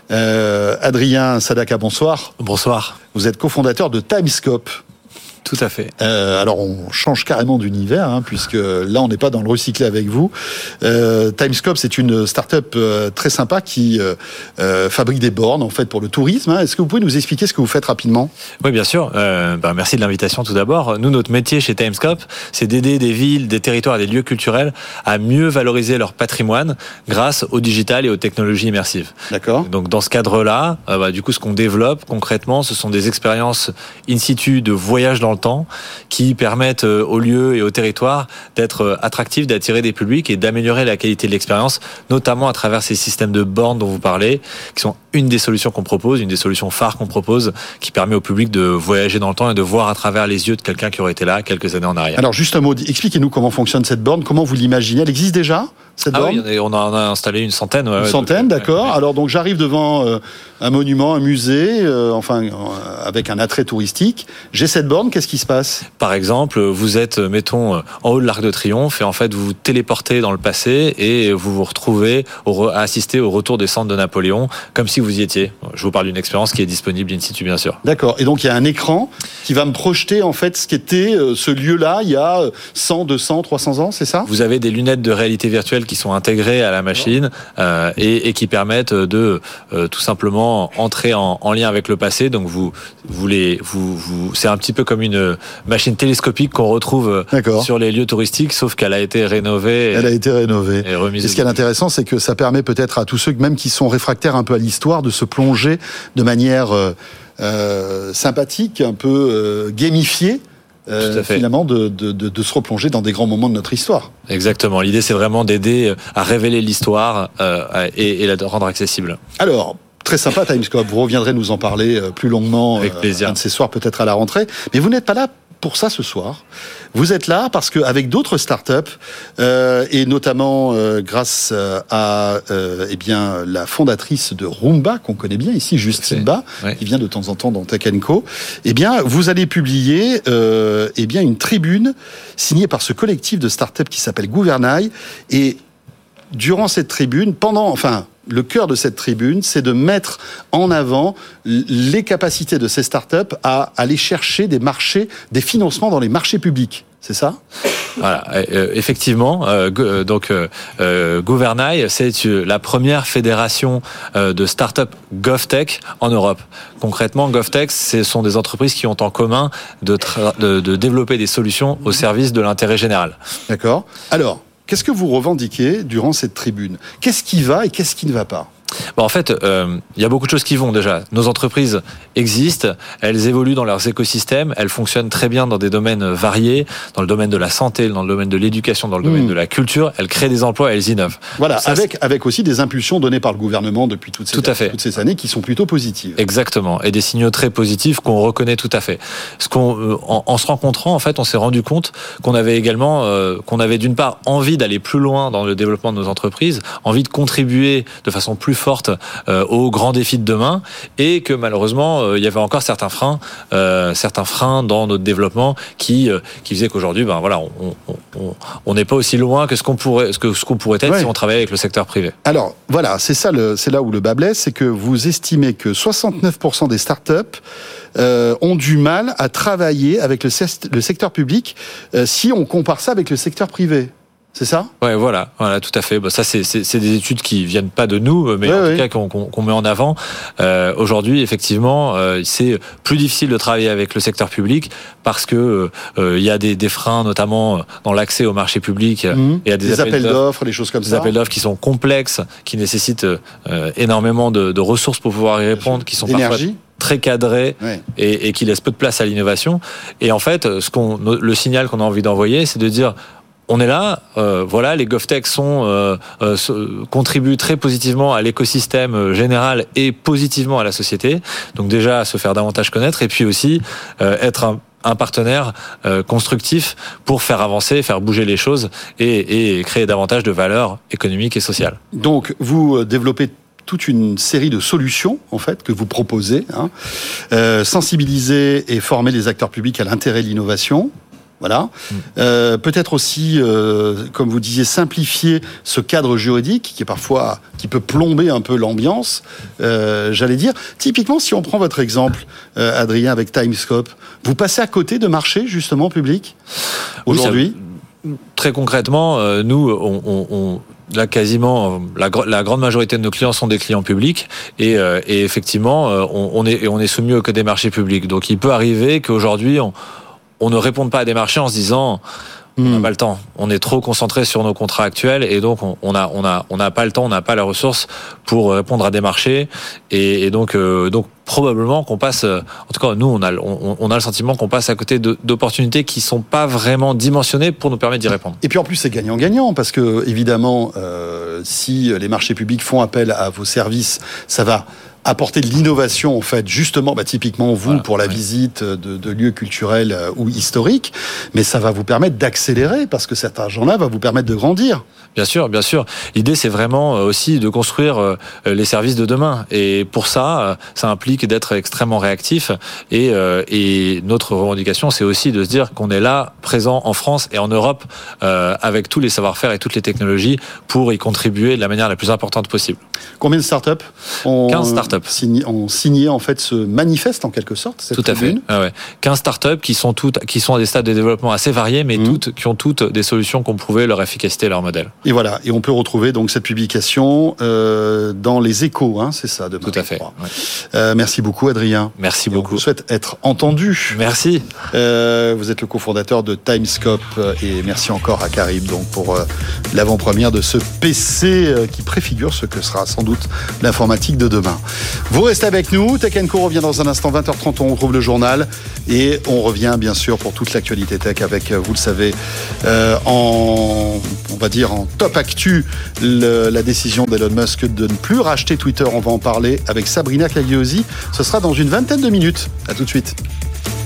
Adrien Sadaka, bonsoir. Bonsoir. Vous êtes cofondateur de Timescope. Tout à fait. Alors on change carrément d'univers, puisque là on n'est pas dans le recyclé avec vous. Timescope, c'est une start-up très sympa qui fabrique des bornes en fait pour le tourisme. Est-ce que vous pouvez nous expliquer ce que vous faites rapidement ? Oui, bien sûr. Merci de l'invitation tout d'abord. Nous, notre métier chez Timescope, c'est d'aider des villes, des territoires et des lieux culturels à mieux valoriser leur patrimoine grâce au digital et aux technologies immersives. D'accord. Donc dans ce cadre-là, du coup, ce qu'on développe concrètement, ce sont des expériences in situ de voyage dans le temps qui permettent aux lieux et aux territoires d'être attractifs, d'attirer des publics et d'améliorer la qualité de l'expérience, notamment à travers ces systèmes de bornes dont vous parlez, qui sont une des solutions qu'on propose, une des solutions phares qu'on propose, qui permet au public de voyager dans le temps et de voir à travers les yeux de quelqu'un qui aurait été là quelques années en arrière. Alors juste un mot, expliquez-nous comment fonctionne cette borne, comment vous l'imaginez, elle existe déjà cette borne ? Oui, on en a installé une centaine. Une centaine, d'accord. Ouais. Alors donc j'arrive devant un monument, un musée, avec un attrait touristique. J'ai cette borne, qu'est-ce qui se passe ? Par exemple, vous êtes, mettons, en haut de l'Arc de Triomphe et en fait vous vous téléportez dans le passé et vous vous retrouvez à assister au retour des cendres de Napoléon, comme si vous y étiez. Je vous parle d'une expérience qui est disponible in situ, bien sûr. D'accord. Et donc il y a un écran qui va me projeter en fait ce qu'était ce lieu-là il y a 100, 200, 300 ans, c'est ça ? Vous avez des lunettes de réalité virtuelle qui sont intégrées à la machine et qui permettent de tout simplement entrer en lien avec le passé. Donc c'est un petit peu comme une machine télescopique qu'on retrouve sur les lieux touristiques, sauf qu'elle a été rénovée. Elle a été rénovée. Et remise. Et ce qui est intéressant, c'est que ça permet peut-être à tous ceux même qui sont réfractaires un peu à l'histoire de se plonger de manière sympathique, un peu gamifiée. Finalement de se replonger dans des grands moments de notre histoire. Exactement. L'idée, c'est vraiment d'aider à révéler l'histoire et la rendre accessible. Alors, très sympa Timescope. Vous reviendrez nous en parler plus longuement avec plaisir. Un de ces soirs, peut-être à la rentrée. Mais vous n'êtes pas là pour ça ce soir. Vous êtes là parce qu'avec d'autres startups, et notamment grâce à la fondatrice de Roomba, qu'on connaît bien ici, Justine Bas, qui vient de temps en temps dans Tech & Co, vous allez publier une tribune signée par ce collectif de startups qui s'appelle Gouvernail. Et durant cette tribune, le cœur de cette tribune, c'est de mettre en avant les capacités de ces startups à aller chercher des marchés, des financements dans les marchés publics. C'est ça ? Voilà, effectivement. Gouvernail, c'est la première fédération de start-up GovTech en Europe. Concrètement, GovTech, ce sont des entreprises qui ont en commun de développer des solutions au service de l'intérêt général. D'accord. Alors, qu'est-ce que vous revendiquez durant cette tribune ? Qu'est-ce qui va et qu'est-ce qui ne va pas ? En fait, il y a beaucoup de choses qui vont déjà. Nos entreprises existent, elles évoluent dans leurs écosystèmes, elles fonctionnent très bien dans des domaines variés, dans le domaine de la santé, dans le domaine de l'éducation, dans le domaine de la culture, elles créent des emplois, elles innovent. Voilà, avec aussi des impulsions données par le gouvernement depuis toutes ces années qui sont plutôt positives. Exactement, et des signaux très positifs qu'on reconnaît tout à fait. En se rencontrant, en fait, on s'est rendu compte qu'on avait d'une part envie d'aller plus loin dans le développement de nos entreprises, envie de contribuer de façon plus forte aux grands défis de demain, et que malheureusement il y avait encore certains freins dans notre développement qui faisaient qu'aujourd'hui on n'est pas aussi loin que ce qu'on pourrait être si on travaillait avec le secteur privé. Alors voilà, c'est là où le bât blesse, c'est que vous estimez que 69% des startups ont du mal à travailler avec le secteur public si on compare ça avec le secteur privé. C'est ça ? Ouais, voilà, tout à fait. Ça, c'est des études qui viennent pas de nous, mais en tout cas qu'on met en avant. Aujourd'hui, effectivement, c'est plus difficile de travailler avec le secteur public parce que il y a des freins, notamment dans l'accès au marché public. Il y a des appels d'offres, des choses comme ça. Des appels d'offres qui sont complexes, qui nécessitent énormément de ressources pour pouvoir y répondre, qui sont parfois très cadrés et qui laissent peu de place à l'innovation. Et en fait, le signal qu'on a envie d'envoyer, c'est de dire: on est là, les GovTech contribuent très positivement à l'écosystème général et positivement à la société. Donc déjà, se faire davantage connaître, et puis aussi être un partenaire constructif pour faire avancer, faire bouger les choses et créer davantage de valeur économique et sociale. Donc vous développez toute une série de solutions en fait que vous proposez, sensibiliser et former les acteurs publics à l'intérêt de l'innovation. Voilà. Peut-être aussi, comme vous disiez, simplifier ce cadre juridique qui peut plomber un peu l'ambiance. J'allais dire, typiquement, si on prend votre exemple, Adrien, avec Timescope, vous passez à côté de marchés justement publics aujourd'hui. Oui, très concrètement, nous, là, quasiment la grande majorité de nos clients sont des clients publics et effectivement, on est soumis au code des marchés publics. Donc, il peut arriver qu'aujourd'hui, on ne réponde pas à des marchés en se disant on n'a pas le temps, on est trop concentré sur nos contrats actuels et donc on n'a pas le temps, on n'a pas la ressource pour répondre à des marchés et donc probablement qu'on passe, en tout cas nous on a le sentiment qu'on passe à côté d'opportunités qui sont pas vraiment dimensionnées pour nous permettre d'y répondre. Et puis en plus c'est gagnant-gagnant parce que évidemment si les marchés publics font appel à vos services, ça va apporter de l'innovation en fait, justement, typiquement vous pour la visite de lieux culturels ou historiques, mais ça va vous permettre d'accélérer parce que cet argent-là va vous permettre de grandir. Bien sûr, bien sûr. L'idée c'est vraiment aussi de construire les services de demain et pour ça, ça implique d'être extrêmement réactif et notre revendication c'est aussi de se dire qu'on est là, présent en France et en Europe avec tous les savoir-faire et toutes les technologies pour y contribuer de la manière la plus importante possible. Combien de startups 15 startups ont signé en fait ce manifeste en quelque sorte, cette tribune. Tout à fait. Ouais. 15 startups qui sont à des stades de développement assez variés, mais qui ont toutes des solutions qui ont prouvé leur efficacité et leur modèle. Et voilà. Et on peut retrouver donc cette publication dans les Échos, c'est ça. Demain, tout à fait. Ouais. Merci beaucoup, Adrien. Merci beaucoup. On vous souhaite être entendu. Merci. Vous êtes le cofondateur de Timescope et merci encore à Carib donc pour l'avant-première de ce PC qui préfigure ce que sera sans doute l'informatique de demain. Vous restez avec nous. Tech & Co revient dans un instant, 20h30, on retrouve le journal et on revient bien sûr pour toute l'actualité tech avec, vous le savez, on va dire en top actu, la décision d'Elon Musk de ne plus racheter Twitter. On va en parler avec Sabrina Cagliosi. Ce sera dans une vingtaine de minutes. À tout de suite.